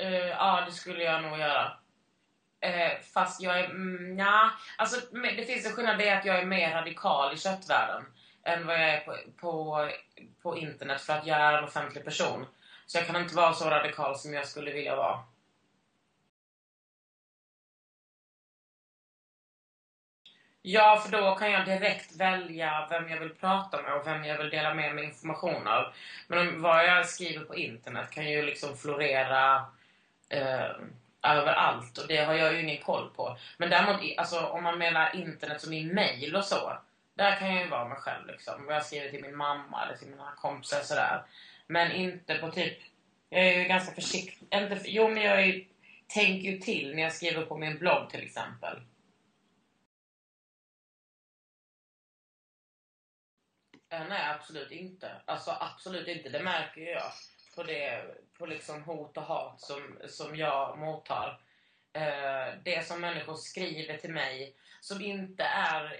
Ja, det skulle jag nog göra. Fast jag är... alltså det finns en skillnad, det är att jag är mer radikal i köttvärlden än vad jag är på internet, för att jag är en offentlig person. Så jag kan inte vara så radikal som jag skulle vilja vara. Ja, för då kan jag direkt välja vem jag vill prata med och vem jag vill dela med mig information av. Men vad jag skriver på internet kan ju liksom florera eh, överallt, och det har jag ju ingen koll på. Men däremot, alltså, om man menar internet som i mail och så, där kan jag ju vara mig själv liksom. Vad jag skriver till min mamma eller till mina kompisar och sådär. Men inte på typ, jag är ju ganska försiktig. Jo, men tänker ju till när jag skriver på min blogg till exempel. Nej, absolut inte. Alltså absolut inte. Det märker jag på liksom hot och hat som jag mottar. Det som människor skriver till mig som inte är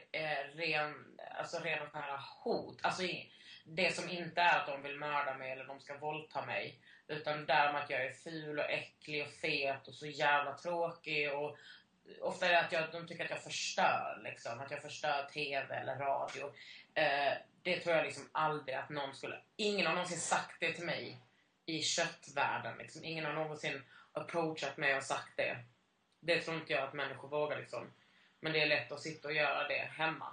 ren och skära hot. Alltså det som inte är att de vill mörda mig eller de ska våldta mig. Utan därmed att jag är ful och äcklig och fet och så jävla tråkig. Och ofta är det att de tycker att jag förstör liksom. Att jag förstör tv eller radio. Det tror jag liksom aldrig att ingen har någonsin sagt det till mig i köttvärlden liksom. Ingen har någonsin approachat mig och sagt det. Det tror inte jag att människor vågar liksom. Men det är lätt att sitta och göra det hemma.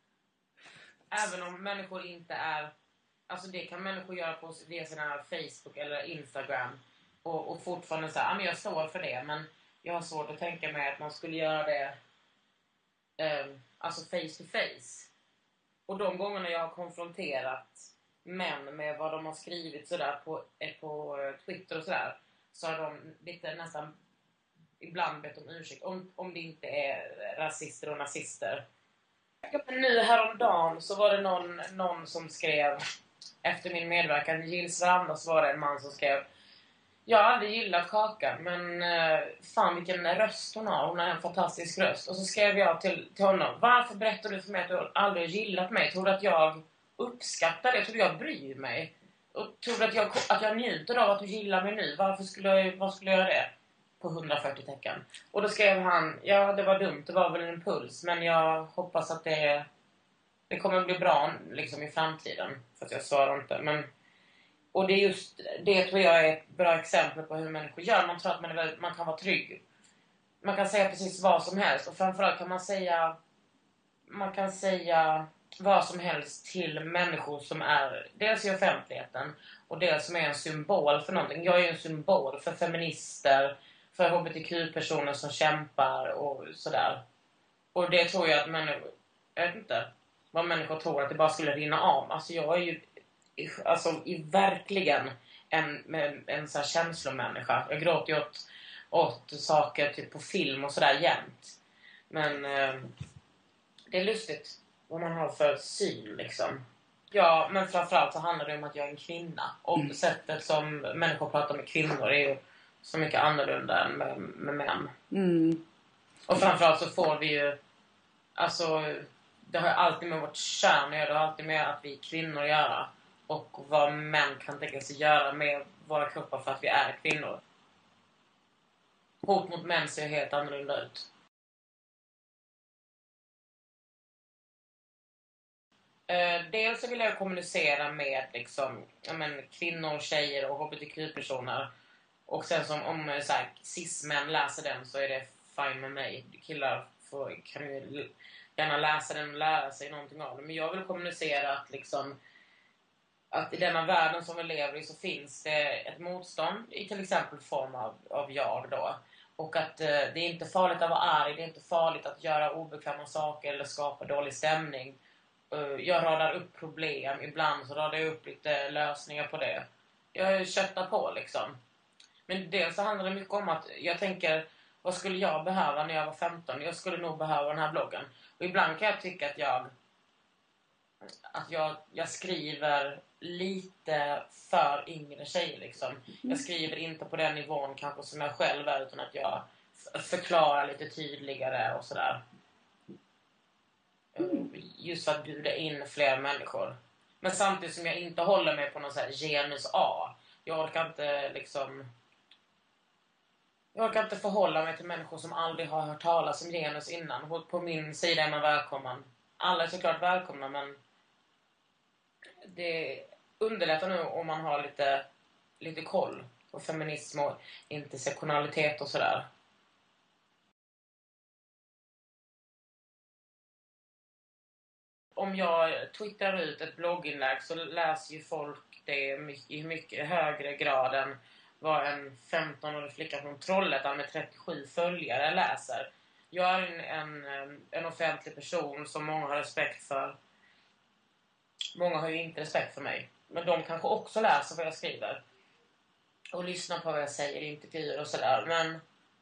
Även om människor inte är... Alltså det kan människor göra på sina Facebook eller Instagram. Och fortfarande säga, men jag står för det. Men jag har svårt att tänka mig att man skulle göra det alltså face to face. Och de gångerna jag har konfronterat män med vad de har skrivit sådär på Twitter och sådär, så har de lite nästan ibland bett om ursäkt om det inte är rasister och nazister. Nu häromdagen så var det någon som skrev, efter min medverkan i Gills Veranda, så var det en man som skrev: jag har aldrig gillat Kakan, men fan vilken röst hon har en fantastisk röst. Och så skrev jag till honom: varför berättar du för mig att du aldrig har gillat mig? Tror du att jag uppskattar det? Tror du jag bryr mig? Och tror du att jag njuter av att du gillar mig nu? Vad skulle jag göra det? På 140 tecken. Och då skrev han: ja, det var dumt, det var väl en impuls, men jag hoppas att det kommer att bli bra liksom i framtiden. För att jag svarar inte, men... Och det är just det, tror jag, är ett bra exempel på hur människor gör. Man tror att man kan vara trygg. Man kan säga precis vad som helst. Och framförallt kan man säga vad som helst till människor som är dels i offentligheten och dels som är en symbol för någonting. Jag är en symbol för feminister, för hbtq-personer som kämpar och sådär. Och det tror jag att människor... Jag vet inte vad människor tror, att det bara skulle rinna av. Alltså jag är ju... Alltså verkligen en så här känslomänniska. Jag gråter ju åt saker typ på film och sådär jämt. Men det är lustigt vad man har för syn liksom. Ja, men framförallt så handlar det om att jag är en kvinna. Och sättet som människor pratar med kvinnor är ju så mycket annorlunda än med män. Och framförallt så får vi ju... Alltså, det har alltid med vårt kön att göra. Det har alltid med att vi är kvinnor att göra. Och vad män kan tänka sig göra med våra kroppar för att vi är kvinnor. Hot mot män ser helt annorlunda ut. Dels så vill jag kommunicera med liksom, kvinnor, tjejer och hbtq-personer. Och sen som om så här, cis-män läser den så är det fine med mig. Killar kan ju gärna läsa den och lära sig någonting av den. Men jag vill kommunicera att liksom... att i denna världen som vi lever i så finns det ett motstånd i till exempel form av jag då. Och att det är inte farligt att vara arg, det är inte farligt att göra obekväma saker eller skapa dålig stämning. Jag radar upp problem, ibland så radar jag upp lite lösningar på det. Jag köttar på liksom. Men dels så handlar det mycket om att jag tänker, vad skulle jag behöva när jag var 15? Jag skulle nog behöva den här bloggen. Och ibland kan jag tycka att jag skriver lite för yngre tjejer liksom. Jag skriver inte på den nivån kanske som jag själv är, utan att jag förklarar lite tydligare och sådär. Just för att bjuda in fler människor. Men samtidigt som jag inte håller mig på någon så här genus A. Jag orkar inte liksom... Jag kan inte förhålla mig till människor som aldrig har hört talas om genus innan. På min sida är man välkommen. Alla är såklart välkomna, men det underlättar nu om man har lite koll på feminism och intersektionalitet och sådär. Om jag twittrar ut ett blogginlägg så läser ju folk det i mycket högre grad än vad en 15-årig flicka från Trollhättan med 37 följare läser. Jag är en offentlig person som många har respekt för. Många har ju inte respekt för mig. Men de kanske också läser vad jag skriver. Och lyssnar på vad jag säger i intervjuer och sådär. Men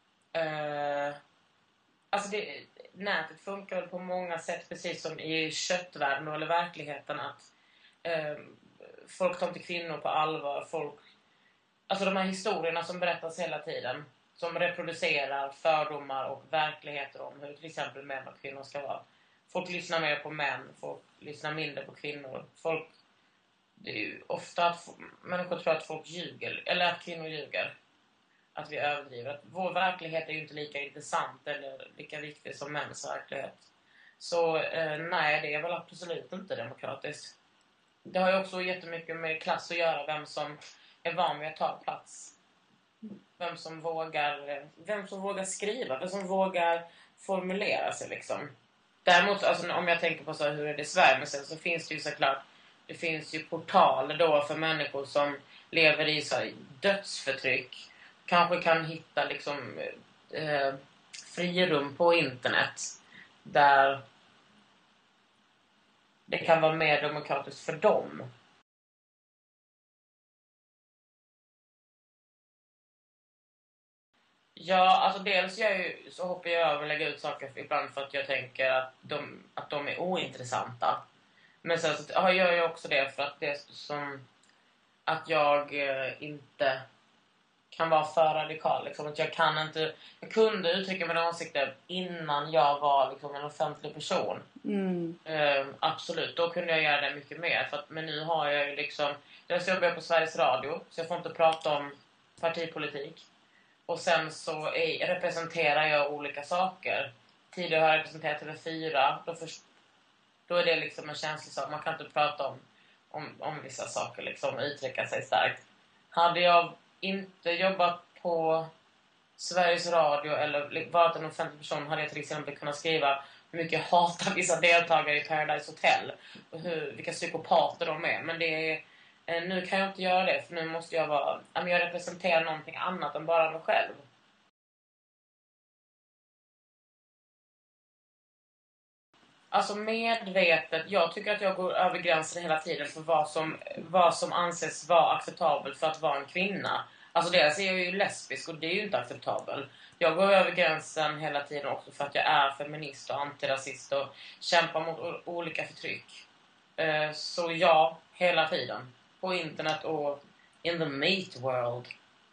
alltså nätet funkar väl på många sätt, precis som i köttvärlden eller verkligheten, att folk tar inte kvinnor på allvar. Alltså de här historierna som berättas hela tiden, som reproducerar fördomar och verkligheter om hur till exempel män och kvinnor ska vara. Folk lyssnar mer på män, folk lyssnar mindre på kvinnor. Det är ju ofta att människor tror att folk ljuger, eller att kvinnor ljuger. Att vi överdriver. Vår verklighet är ju inte lika intressant eller lika viktig som mäns verklighet. Så nej, det är väl absolut inte demokratiskt. Det har ju också jättemycket med klass att göra, vem som är van vid att ta plats. Vem som vågar skriva, vem som vågar formulera sig liksom. Däremot, alltså, om jag tänker på så hur är det i Sverige, men sen så finns det ju såklart, det finns ju portaler då för människor som lever i så här dödsförtryck. Kanske kan hitta liksom frirum på internet där det kan vara mer demokratiskt för dem. Ja, alltså dels så hoppar jag över och lägger ut saker ibland för att jag tänker att de är ointressanta. Men sen så gör jag också det för att det är som att jag inte kan vara för radikal. Liksom. Att jag kunde uttrycka mina åsikter innan jag var liksom en offentlig person. Absolut, då kunde jag göra det mycket mer. Men nu har jag ju liksom, jag jobbar på Sveriges Radio, så jag får inte prata om partipolitik. Och sen så representerar jag olika saker. Tidigare har jag representerat TV4. Då är det liksom en känslig sak. Man kan inte prata om vissa saker liksom, och uttrycka sig starkt. Hade jag inte jobbat på Sveriges Radio eller varit en offentlig person, hade jag till exempel kunnat skriva hur mycket jag hatar vissa deltagare i Paradise Hotel och vilka psykopater de är. Men nu kan jag inte göra det, för nu måste jag representerar någonting annat än bara mig själv. Alltså medvetet, jag tycker att jag går över gränsen hela tiden för vad som anses vara acceptabelt för att vara en kvinna. Alltså dels är jag ju lesbisk och det är ju inte acceptabelt. Jag går över gränsen hela tiden också för att jag är feminist och antirasist och kämpar mot olika förtryck. Så ja, hela tiden. På internet och in the meat world.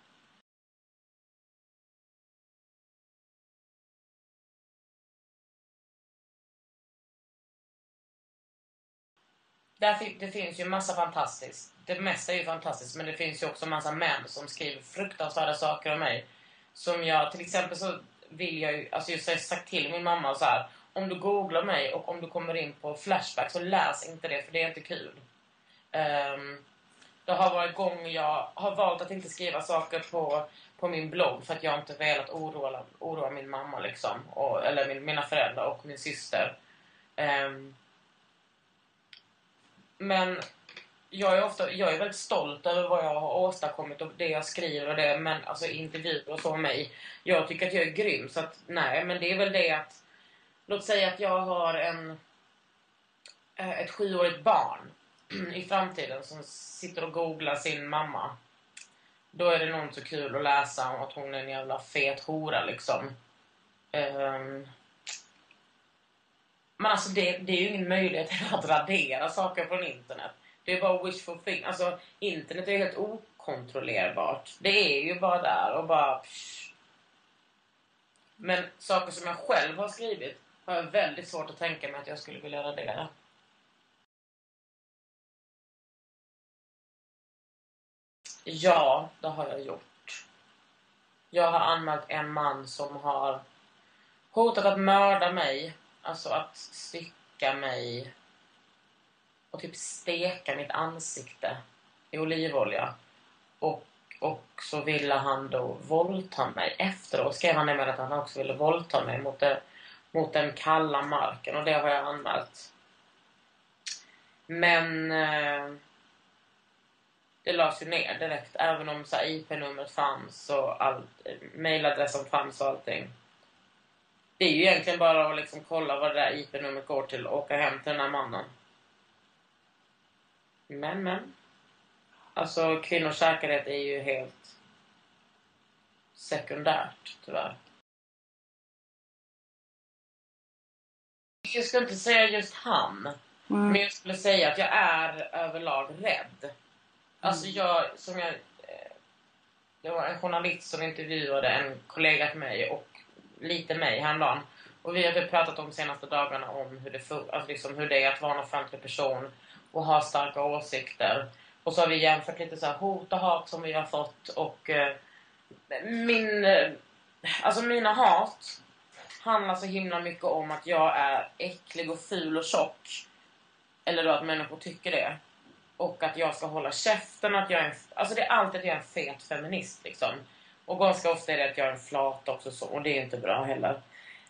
Det finns ju massa fantastiskt. Det mesta är ju fantastiskt, men det finns ju också massa män som skriver fruktansvärda saker om mig. Som jag, till exempel så vill jag ju, alltså jag har sagt till min mamma så här: om du googlar mig och om du kommer in på Flashback så läs inte det, för det är inte kul. Det har varit gånger jag har valt att inte skriva saker på min blogg för att jag inte velat oroa min mamma liksom, eller mina föräldrar och min syster. Men jag är väldigt stolt över vad jag har åstadkommit och det jag skriver och det, men alltså intervjuer och så om mig. Jag tycker att jag är grym, så att nej, men det är väl det att, låt säga att jag har ett 7-årigt barn i framtiden som sitter och googlar sin mamma. Då är det nog så kul att läsa om att hon är en jävla fet hora liksom. Men alltså det är ju ingen möjlighet att radera saker från internet. Det är bara wishful thinking. Alltså internet är helt okontrollerbart. Det är ju bara där och bara psh. Men saker som jag själv har skrivit har jag väldigt svårt att tänka mig att jag skulle vilja radera. Ja, det har jag gjort. Jag har anmält en man som har hotat att mörda mig. Alltså att stycka mig och typ steka mitt ansikte i olivolja. Och så ville han då våldta mig. Efteråt skrev han nämligen att han också ville våldta mig mot den kalla marken. Och det har jag anmält. Men det lades ju ner direkt. Även om så här, IP-numret fanns och mailadressen fanns och allting. Det är ju egentligen bara att liksom kolla vad det där IP-numret går till och åka hem till den här mannen. Men. Alltså kvinnors säkerhet är ju helt sekundärt, tyvärr. Jag skulle inte säga just han. Men jag skulle säga att jag är överlag rädd. Alltså det var en journalist som intervjuade en kollega till mig och lite mig häromdagen. Och vi hade pratat om de senaste dagarna om hur det är att vara en offentlig person och ha starka åsikter. Och så har vi jämfört lite så här hot och hat som vi har fått. Och mina hat handlar så himla mycket om att jag är äcklig och ful och tjock. Eller då att människor tycker det. Och att jag ska hålla käften. Att jag är det är alltid att jag är en fet feminist liksom. Och ganska ofta är det att jag är en flat också så. Och det är inte bra heller.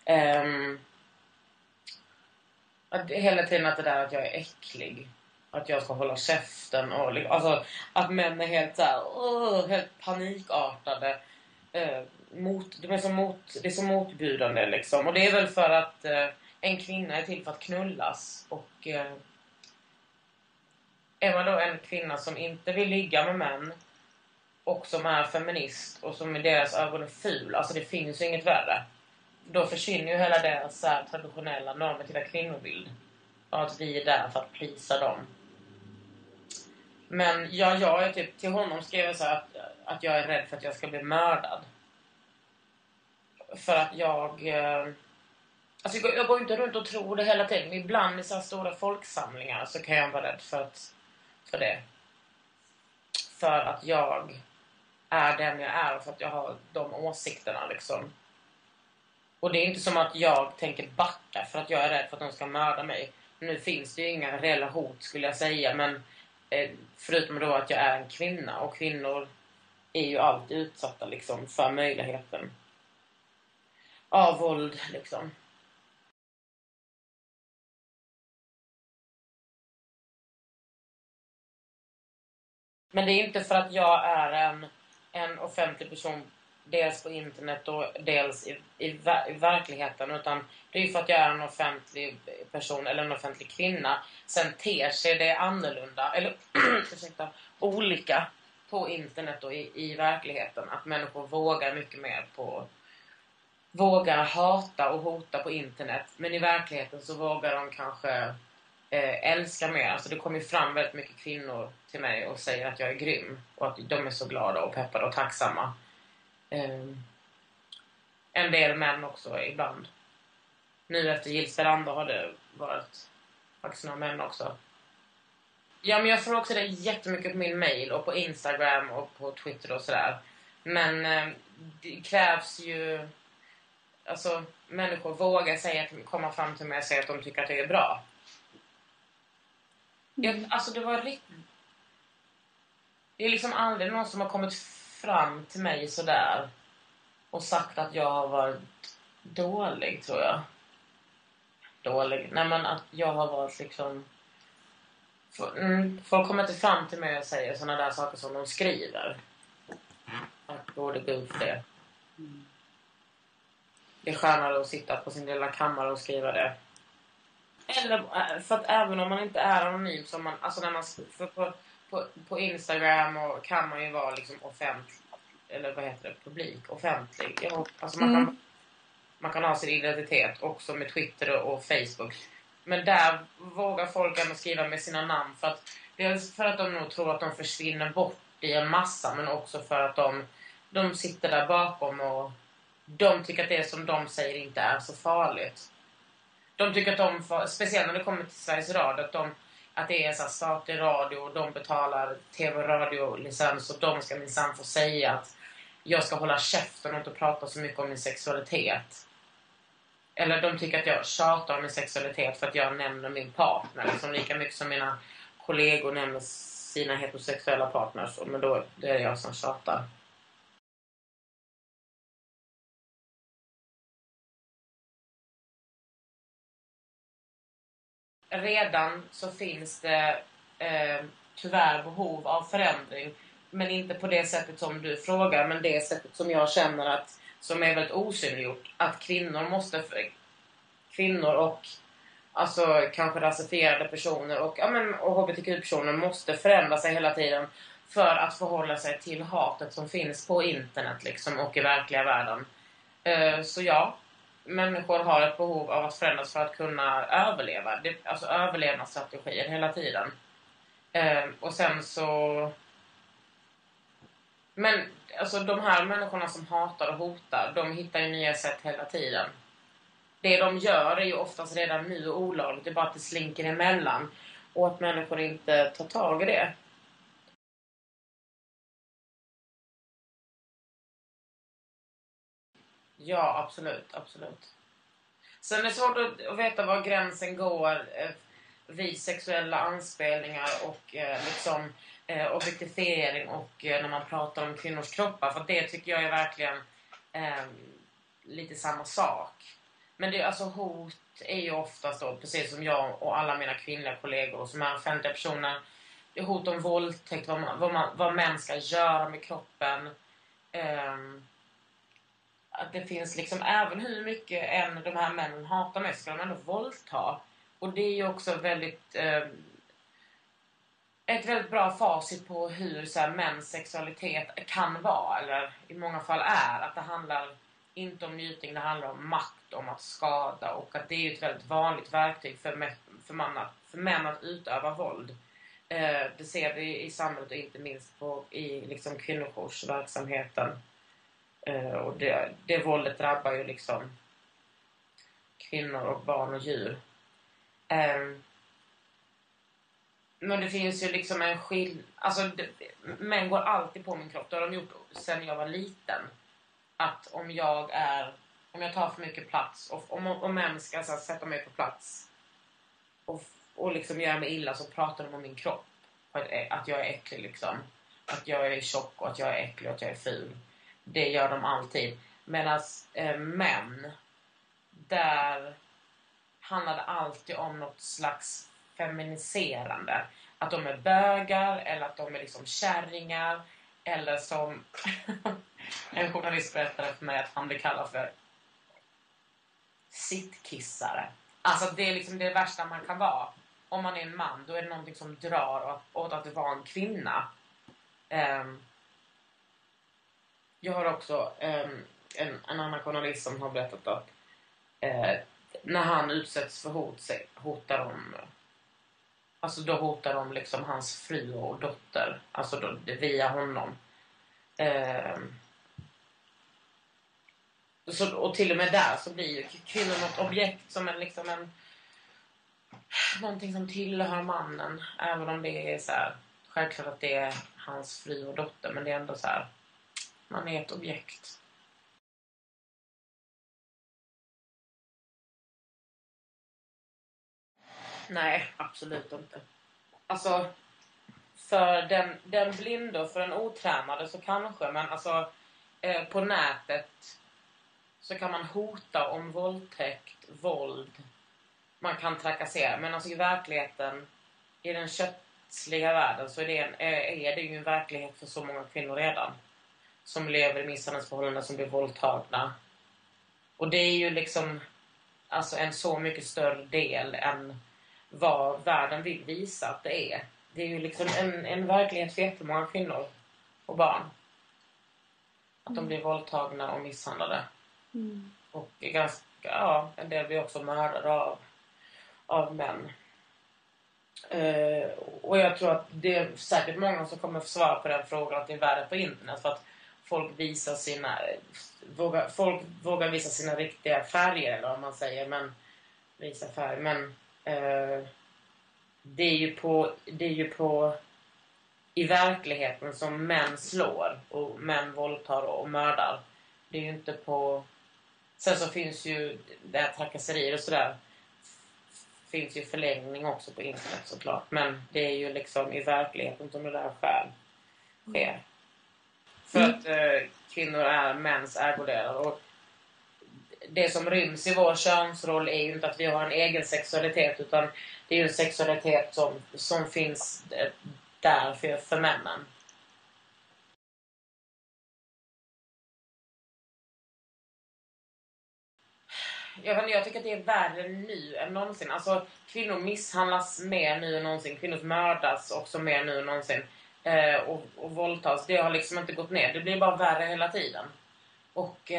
Hela tiden att det där att jag är äcklig. Att jag ska hålla käften. Och, alltså att män är helt så här, helt panikartade. Det är så motbjudande liksom. Och det är väl för att en kvinna är till för att knullas. Och är man då en kvinna som inte vill ligga med män och som är feminist och som i deras ögon är ful, alltså det finns ju inget värre. Då försvinner ju hela deras traditionella normativa kvinnobild. Och att vi är där för att prisa dem. Men jag är typ, till honom skrev jag så här att jag är rädd för att jag ska bli mördad. För att jag går inte runt och tror det hela tiden. Ibland i så här stora folksamlingar så kan jag vara rädd för det. För att jag är den jag är och för att jag har de åsikterna liksom. Och det är inte som att jag tänker backa för att jag är rädd för att de ska mörda mig. Nu finns det ju inga reella hot skulle jag säga. Men förutom då att jag är en kvinna. Och kvinnor är ju alltid utsatta liksom för möjligheten av våld liksom. Men det är inte för att jag är en offentlig person dels på internet och dels i verkligheten, utan det är ju för att jag är en offentlig person eller en offentlig kvinna. Sen ter sig det annorlunda eller olika på internet och i verkligheten. Att människor vågar mycket mer vågar hata och hota på internet, men i verkligheten så vågar de kanske älska mer. Alltså det kommer ju fram väldigt mycket kvinnor till mig och säger att jag är grym och att de är så glada och peppade och tacksamma. En del män också ibland. Nu efter Jill Sperander har det varit faktiskt några män också. Ja, men jag får också det jättemycket på min mail och på Instagram och på Twitter och sådär. Men det krävs ju, alltså människor vågar säga att komma fram till mig och säga att de tycker att det är bra. Alltså det var riktigt. Det är liksom aldrig någon som har kommit fram till mig sådär och sagt att jag har varit dålig, tror jag. Dålig? Nej, men att jag har varit liksom... Folk kommer inte fram till mig och säger sådana där saker som de skriver. Tack gode Gud för det. Det är skönare att sitta på sin lilla kammare och skriva det. Eller för att även om man inte är anonym, som man, alltså när man på Instagram och kan man ju vara liksom offentlig, eller vad heter det, publik, offentlig. Ja, alltså man kan ha sin identitet också med Twitter och Facebook. Men där vågar folk ändå skriva med sina namn för att dels för att de nog tror att de försvinner bort i en massa, men också för att de sitter där bakom och de tycker att det som de säger inte är så farligt. De tycker att speciellt när det kommer till Sveriges Radio, att det är så statlig radio och de betalar tv- och radiolicens och de ska minsann få säga att jag ska hålla käften och inte prata så mycket om min sexualitet. Eller de tycker att jag tjatar om min sexualitet för att jag nämner min partner. Liksom lika mycket som mina kollegor nämner sina heterosexuella partners. Men då är det jag som tjatar. Redan så finns det tyvärr behov av förändring. Men inte på det sättet som du frågar. Men det sättet som jag känner att, som är väldigt osynliggjort. Att kvinnor och alltså kanske rasifierade personer och hbtq-personer måste förändra sig hela tiden för att förhålla sig till hatet som finns på internet liksom, och i verkliga världen. Så ja, människor har ett behov av att förändras för att kunna överleva. Alltså överlevnadsstrategier hela tiden. Och sen så... Men alltså de här människorna som hatar och hotar, de hittar ju nya sätt hela tiden. Det de gör är ju oftast redan nu olagligt. Det är bara att det slinker emellan. Och att människor inte tar tag i det. Ja, absolut. Absolut. Sen är det svårt att veta var gränsen går vid sexuella anspelningar och objektifiering och när man pratar om kvinnors kroppar. För det tycker jag är verkligen lite samma sak. Men det, alltså hot är ju oftast då, precis som jag och alla mina kvinnliga kollegor som är offentliga personer, det är hot om våldtäkt, vad män ska göra med kroppen. Att det finns liksom, även hur mycket än de här männen hatar mig, ska de ändå våldta. Och det är ju också väldigt ett väldigt bra facit på hur så här, mäns sexualitet kan vara, eller i många fall är. Att det handlar inte om njutning, det handlar om makt, om att skada. Och att det är ett väldigt vanligt verktyg för män att utöva våld. Det ser vi i samhället och inte minst i liksom kvinnojoursverksamheten. Och det våldet drabbar ju liksom kvinnor och barn och djur. Men det finns ju liksom en alltså män går alltid på min kropp. Det har de gjort sedan jag var liten. Att om jag tar för mycket plats och om män ska så här, sätta mig på plats och liksom göra mig illa, så pratar de om min kropp. Att jag är äcklig liksom. Att jag är tjock och att jag är äcklig och att jag är ful. Det gör de alltid. Medan män, där handlar det alltid om något slags feminiserande. Att de är bögar eller att de är liksom kärringar. Eller som en journalist berättade för mig att han blir kallad för sittkissare. Alltså det är liksom det värsta man kan vara. Om man är en man, då är det någonting som drar åt att vara en kvinna. Jag har också en annan journalist som har berättat att när han utsätts för hotar de, alltså då hotar de liksom hans fru och dotter, alltså då, via honom. Och till och med där så blir ju kvinnor något objekt som någonting som tillhör mannen, även om det är så här, självklart att det är hans fru och dotter, men det är ändå så här, man är ett objekt. Nej, absolut inte. Alltså, för den blinde och för den otränade så kanske, men alltså på nätet så kan man hota om våldtäkt, våld. Man kan trakassera, men alltså i verkligheten, i den köttsliga världen, så är det ju en verklighet för så många kvinnor redan. Som lever i misshandelsförhållanden, som blir våldtagna. Och det är ju liksom alltså en så mycket större del än vad världen vill visa att det är. Det är ju liksom en verklighet för jättemånga kvinnor och barn. Att de blir våldtagna och misshandlade. Mm. Och en del blir också mördade av män. Och jag tror att det är säkert många som kommer få svara på den frågan, att det är värre på internet, för att folk vågar visa sina riktiga färger, eller vad man säger, men visa färg, men det är ju på i verkligheten som män slår och män våldtar och mördar. Det är ju inte på... Sen så finns ju det här trakasserier och sådär. Finns ju förlängning också på internet såklart. Men det är ju liksom i verkligheten som det där sker. För att kvinnor är mäns ägodelar. Och det som ryms i vår könsroll är ju inte att vi har en egen sexualitet, utan det är ju en sexualitet som finns där för männen. Jag tycker att det är värre nu än någonsin. Alltså, kvinnor misshandlas mer nu än någonsin. Kvinnor mördas också mer nu än någonsin. Och våldtas. Det har liksom inte gått ner. Det blir bara värre hela tiden. Och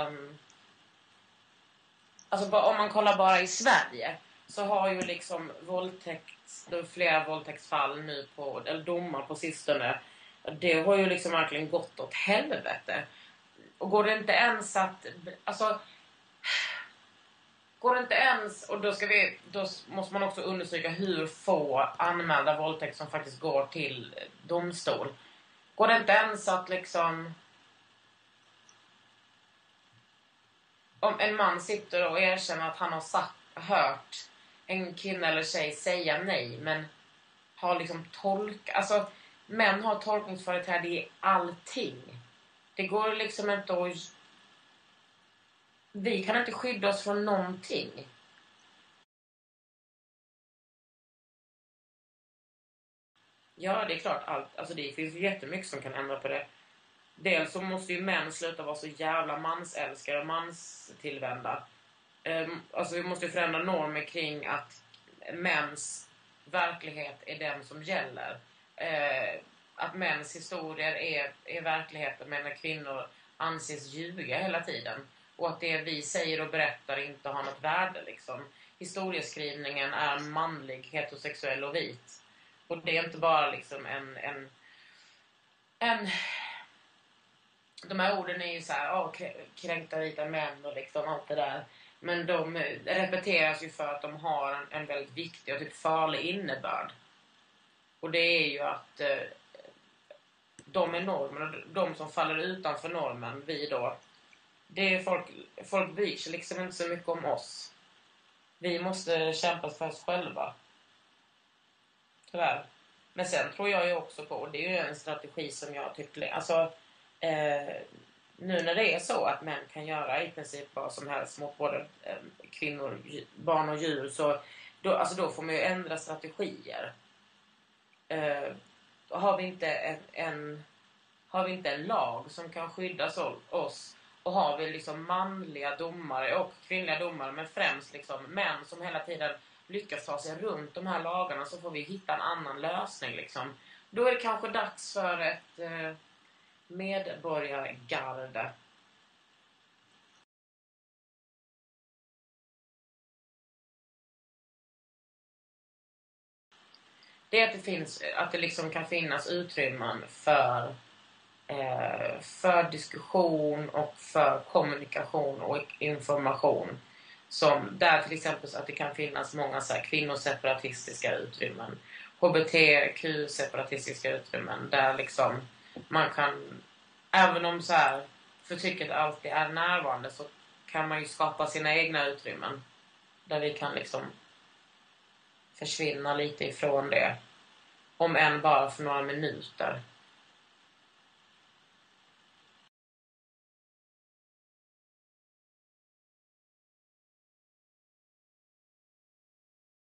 alltså, om man kollar bara i Sverige, så har ju liksom flera våldtäktsfall nu eller domar på sistone. Det har ju liksom verkligen gått åt helvete. Och går det inte ens att... Alltså... Går det inte ens, och då måste man också undersöka hur få anmälda våldtäkter som faktiskt går till domstol. Går det inte ens att liksom... Om en man sitter och erkänner att han har hört en kvinna eller tjej säga nej, men har liksom alltså, män har tolkningsföreträde i allting. Det går liksom inte att... Vi kan inte skydda oss från någonting. Ja, det är klart. Alltså det finns jättemycket som kan ändra på det. Dels så måste ju män sluta vara så jävla mansälskare och manstillvända. Alltså vi måste ju förändra normer kring att mäns verklighet är den som gäller. Att mäns historier är verkligheten, medan kvinnor anses ljuga hela tiden. Och att det vi säger och berättar inte har något värde liksom. Historieskrivningen är manlig, heterosexuell och vit. Och det är inte bara liksom de här orden är ju så här, kränkta vita män och liksom allt det där. Men de repeteras ju för att de har en väldigt viktig och typ farlig innebörd. Och det är ju att de är normen, och de som faller utanför normen, vi då, det är folk bryr sig liksom inte så mycket om oss. Vi måste kämpa för oss själva. Tyvärr. Men sen tror jag ju också på, och det är ju en strategi som jag tycker, alltså nu när det är så att män kan göra i princip vad som helst mot både kvinnor, barn och djur, så då får man ju ändra strategier. Har vi inte en lag som kan skydda oss, och har vi liksom manliga domare och kvinnliga domare, men främst liksom män som hela tiden lyckas ta sig runt de här lagarna, så får vi hitta en annan lösning liksom. Då är det kanske dags för ett medborgargarde. Det är att det liksom kan finnas utrymmen för diskussion och för kommunikation och information. Som där till exempel så att det kan finnas många så här kvinnoseparatistiska utrymmen, HBTQ-separatistiska utrymmen, där liksom man kan, även om så här förtrycket alltid är närvarande, så kan man ju skapa sina egna utrymmen där vi kan liksom försvinna lite ifrån det, om än bara för några minuter.